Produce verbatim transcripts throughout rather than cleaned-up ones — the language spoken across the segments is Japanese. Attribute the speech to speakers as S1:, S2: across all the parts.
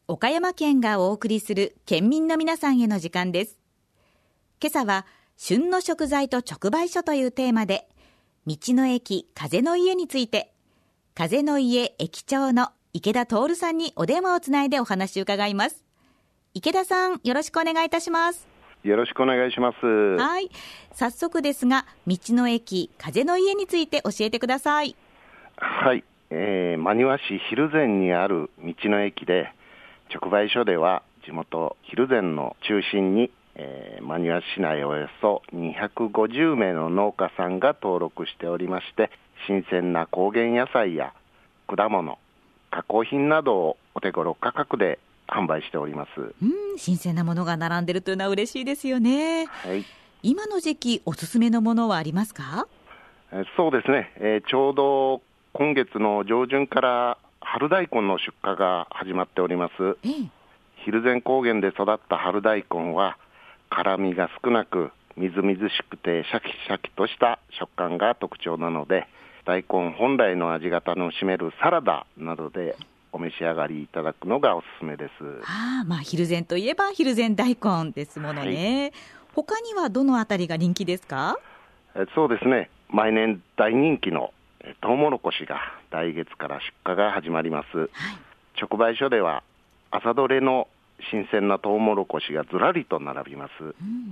S1: 岡山県がお送りする県民の皆さんへの時間です。今朝は旬の食材と直売所というテーマで、道の駅風の家について、風の家駅長の池田徹さんにお電話をつないでお話を伺います。池田さん、よろしくお願いいたします。
S2: よろしくお願いします。
S1: はい、早速ですが、道の駅風の家について教えてください。
S2: はい、えー、真庭市蒜山にある道の駅で、直売所では地元蒜山の中心に、えー、真庭市内およそにひゃくごじゅうめいの農家さんが登録しておりまして、新鮮な高原野菜や果物、加工品などをお手頃価格で販売しております。
S1: うん、新鮮なものが並んでるというのは嬉しいですよね。
S2: はい、
S1: 今の時期おすすめのものはありますか？
S2: えー、そうですね、えー、ちょうど今月の上旬から春大根の出荷が始まっております。
S1: ええ、
S2: 蒜山高原で育った春大根は辛みが少なくみずみずしくてシャキシャキとした食感が特徴なので、大根本来の味が楽しめるサラダなどでお召し上がりいただくのがおすすめです。
S1: あ、まあ、蒜山といえば蒜山大根ですものね、はい、他にはどのあたりが人気ですか？
S2: えそうですね、毎年大人気のトウモロコシが来月から出荷が始まります、はい、直売所では朝どれの新鮮なトウモロコシがずらりと並びます、うん、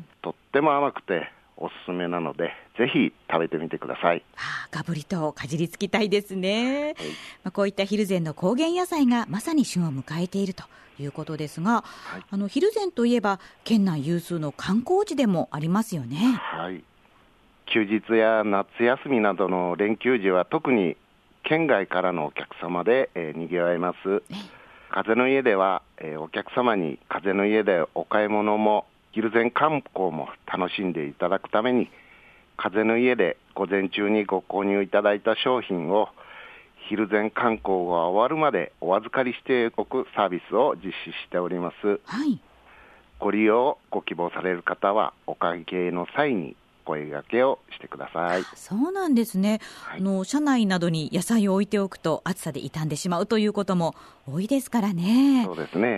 S2: とっても甘くておすすめなので、ぜひ食べてみてください。
S1: はあ、ガブリとかじりつきたいですね、はい、まあ、こういった蒜山の高原野菜がまさに旬を迎えているということですが、はい、あの蒜山といえば県内有数の観光地でもありますよね。
S2: はい、休日や夏休みなどの連休時は特に県外からのお客様で、えー、にぎわいます。風の家では、えー、お客様に風の家でお買い物も蒜山観光も楽しんでいただくために、風の家で午前中にご購入いただいた商品を蒜山観光が終わるまでお預かりしておくサービスを実施しております、
S1: はい、
S2: ご利用をご希望される方はお会計の際に声掛けをしてください。
S1: そうなんですね、はい、あの車内などに野菜を置いておくと暑さで傷んでしまうということも多いですからね。
S2: そうですね、
S1: うん、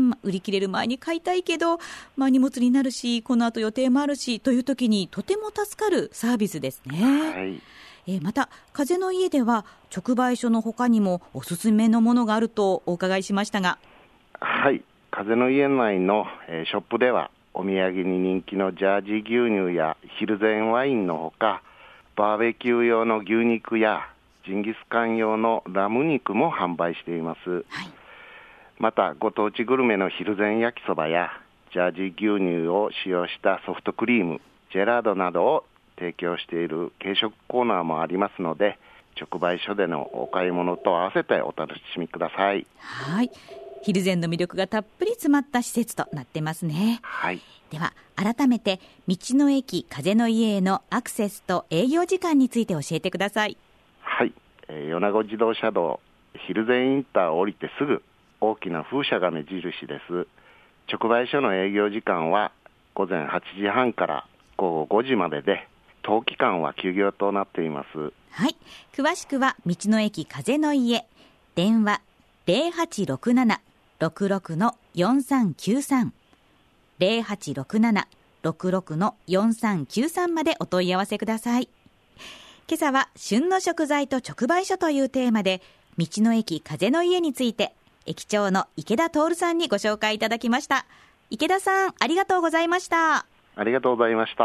S1: 売り切れる前に買いたいけど、まあ、荷物になるしこの後予定もあるしという時にとても助かるサービスですね、はい、えー、また風の家では直売所の他にもおすすめのものがあるとお伺いしましたが。
S2: はい、風の家内の、えー、ショップではお土産に人気のジャージー牛乳や蒜山ワインのほか、バーベキュー用の牛肉やジンギスカン用のラム肉も販売しています、はい、またご当地グルメの蒜山焼きそばやジャージー牛乳を使用したソフトクリーム、ジェラードなどを提供している軽食コーナーもありますので、直売所でのお買い物と合わせてお楽しみください。
S1: はい、蒜山の魅力がたっぷり詰まった施設となってますね、
S2: はい、
S1: では改めて道の駅風の家へのアクセスと営業時間について教えてください。
S2: はい、えー、米子自動車道蒜山インターを降りてすぐ大きな風車が目印です。直売所の営業時間は午前はちじはんからごごごじまでで、当期間は休業となっています。
S1: はい、詳しくは道の駅風の家、電話 ゼロはちろくなな ろくろく よんさんきゅうさん ゼロはちろくなな ろくろく よんさんきゅうさんまでお問い合わせください。今朝は旬の食材と直売所というテーマで、道の駅風の家について駅長の池田徹さんにご紹介いただきました。池田さん、ありがとうございました。
S2: ありがとうございました。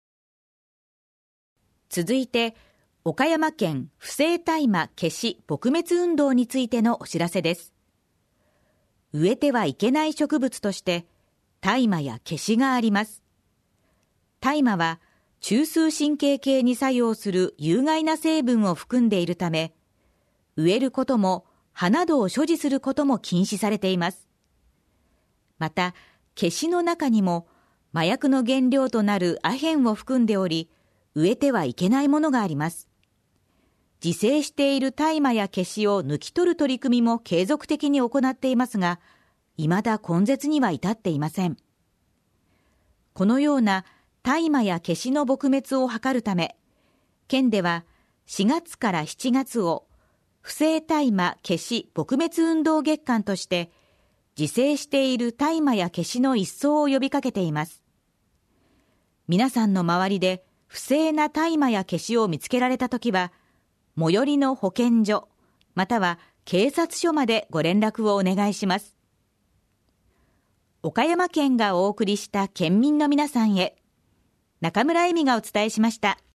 S1: 続いて岡山県不正大麻消し撲滅運動についてのお知らせです。植えてはいけない植物として大麻や消しがあります。大麻は中枢神経系に作用する有害な成分を含んでいるため、植えることも葉などを所持することも禁止されています。また消しの中にも麻薬の原料となるアヘンを含んでおり、植えてはいけないものがあります。自生している大麻や消しを抜き取る取り組みも継続的に行っていますが、未だ根絶には至っていません。このような大麻や消しの撲滅を図るため、県ではしがつからしちがつを不正大麻消し撲滅運動月間として、 自生している大麻やケシの一掃を呼びかけています。皆さんの周りで不正な大麻やケシを見つけられたときは、最寄りの保健所または警察署までご連絡をお願いします。岡山県がお送りした県民の皆さんへ、中村恵美がお伝えしました。